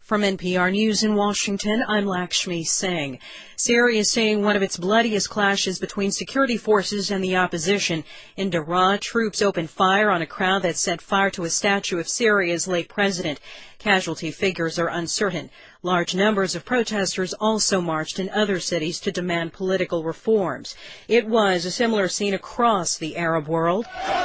From NPR News in Washington, I'm Lakshmi Singh. Syria is seeing one of its bloodiest clashes between security forces and the opposition. In Daraa, troops opened fire on a crowd that set fire to a statue of Syria's late president. Casualty figures are uncertain. Large numbers of protesters also marched in other cities to demand political reforms. It was a similar scene across the Arab world.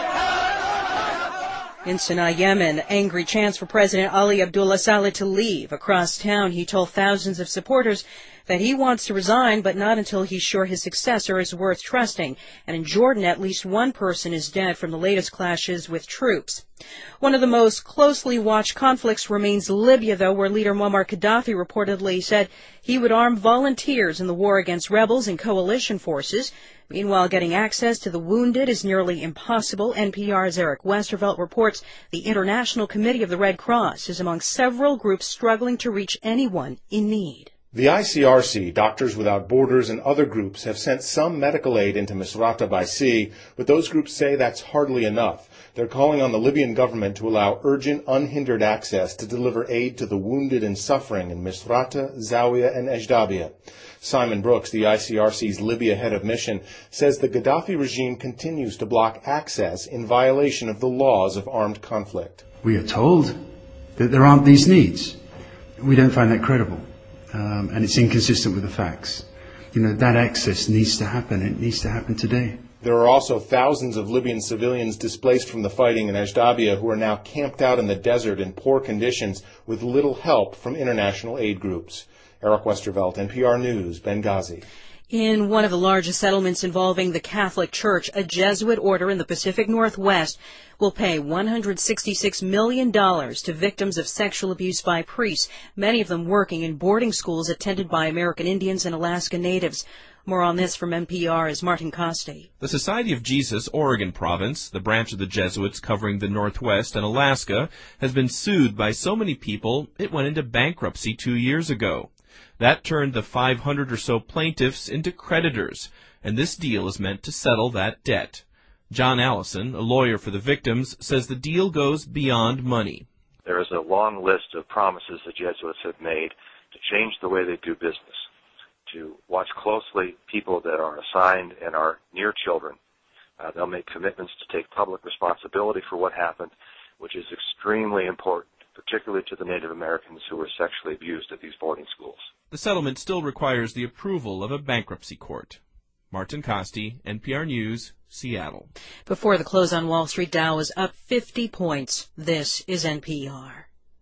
In Sana'a, Yemen, angry chants for President Ali Abdullah Saleh to leave. Across town, he told thousands of supporters that he wants to resign, but not until he's sure his successor is worth trusting. And in Jordan, at least one person is dead from the latest clashes with troops. One of the most closely watched conflicts remains Libya, though, where leader Muammar Gaddafi reportedly said he would arm volunteers in the war against rebels and coalition forces. Meanwhile, getting access to the wounded is nearly impossible. NPR's Eric Westervelt reports the International Committee of the Red Cross is among several groups struggling to reach anyone in need. The ICRC, Doctors Without Borders, and other groups have sent some medical aid into Misrata by sea, but those groups say that's hardly enough. They're calling on the Libyan government to allow urgent, unhindered access to deliver aid to the wounded and suffering in Misrata, Zawiya, and Ejdabiya. Simon Brooks, the ICRC's Libya head of mission, says the Gaddafi regime continues to block access in violation of the laws of armed conflict. We are told that there aren't these needs. We don't find that credible. And it's inconsistent with the facts. That access needs to happen. It needs to happen today. There are also thousands of Libyan civilians displaced from the fighting in Ejdabiya who are now camped out in the desert in poor conditions with little help from international aid groups. Eric Westervelt, NPR News, Benghazi. In one of the largest settlements involving the Catholic Church, a Jesuit order in the Pacific Northwest will pay $166 million to victims of sexual abuse by priests, many of them working in boarding schools attended by American Indians and Alaska Natives. More on this from NPR's Martin Costi. The Society of Jesus Oregon Province, the branch of the Jesuits covering the Northwest and Alaska, has been sued by so many people it went into bankruptcy 2 years ago. That turned the 500 or so plaintiffs into creditors, and this deal is meant to settle that debt. John Allison, a lawyer for the victims, says the deal goes beyond money. There is a long list of promises the Jesuits have made to change the way they do business, to watch closely people that are assigned and are near children. They'll make commitments to take public responsibility for what happened, which is extremely important, particularly to the Native Americans who were sexually abused at these boarding schools. The settlement still requires the approval of a bankruptcy court. Martin Costi, NPR News, Seattle. Before the close on Wall Street, Dow is up 50 points. This is NPR.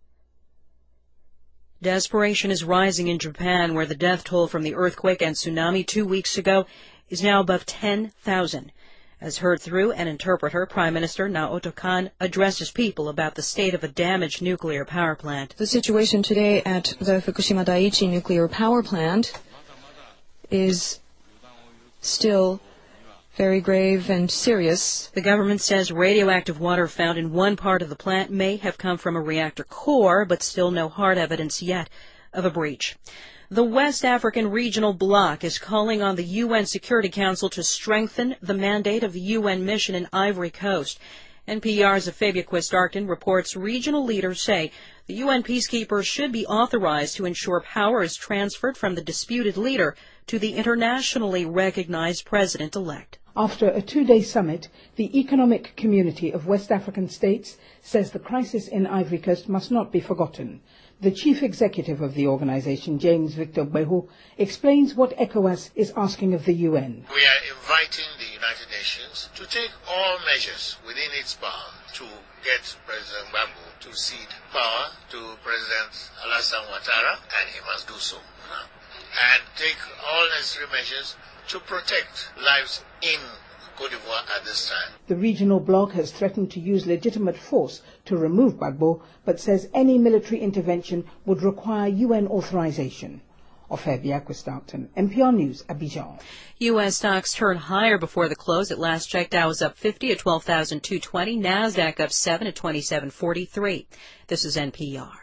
Desperation is rising in Japan, where the death toll from the earthquake and tsunami 2 weeks ago is now above 10,000. As heard through an interpreter, Prime Minister Naoto Kan addresses people about the state of a damaged nuclear power plant. The situation today at the Fukushima Daiichi nuclear power plant is still very grave and serious. The government says radioactive water found in one part of the plant may have come from a reactor core, but still no hard evidence yet of a breach. The West African Regional Bloc is calling on the UN Security Council to strengthen the mandate of the UN mission in Ivory Coast. NPR's Afabia Quist-Arkin reports regional leaders say the UN peacekeepers should be authorized to ensure power is transferred from the disputed leader to the internationally recognized president-elect. After a 2-day summit, the Economic Community of West African States says the crisis in Ivory Coast must not be forgotten. The chief executive of the organization, James Victor Behu, explains what ECOWAS is asking of the UN. We are inviting the United Nations to take all measures within its power to get President Gbagbo to cede power to President Alassane Ouattara, and he must do so. And take all necessary measures to protect lives in Côte d'Ivoire at this time. The regional bloc has threatened to use legitimate force to remove Gbagbo, but says any military intervention would require UN authorization. Afabia Quist-Arkin, NPR News, Abidjan. U.S. stocks turned higher before the close. At last check, Dow was up 50 at 12,220. NASDAQ up 7 at 2743. This is NPR.